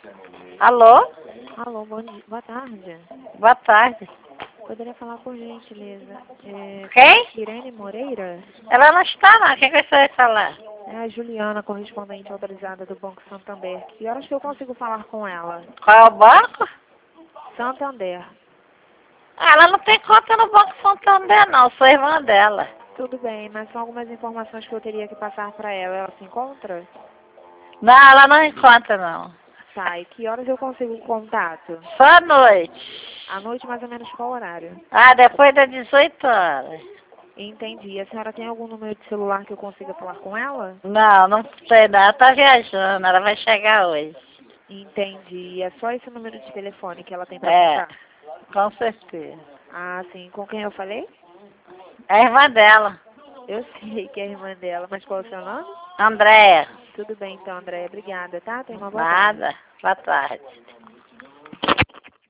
Alô? Alô, bom dia. Boa tarde. Boa tarde. Poderia falar por gentileza Quem? Irene Moreira? Ela não está não. Quem que você vai falar? É a Juliana, correspondente autorizada do Banco Santander. Que horas que eu consigo falar com ela? Qual é o banco? Santander. Ela não tem conta no Banco Santander não, sou irmã dela. Tudo bem, mas são algumas informações que eu teria que passar para ela. Ela se encontra? Não, ela não encontra não. Tá, e que horas eu consigo o contato? Só à noite. À noite, mais ou menos qual horário? Ah, depois das 18 horas. Entendi. A senhora tem algum número de celular que eu consiga falar com ela? Não, não sei não. Ela tá viajando, ela vai chegar hoje. Entendi. É só esse número de telefone que ela tem para É, passar? com certeza. Ah, sim. Com quem eu falei? É a irmã dela, Eu sei que é a irmã dela, mas qual é o seu nome? Andréia. Tudo bem então, Andréia. Obrigada, tá? Tenha uma boa tarde. Nada. Boa tarde.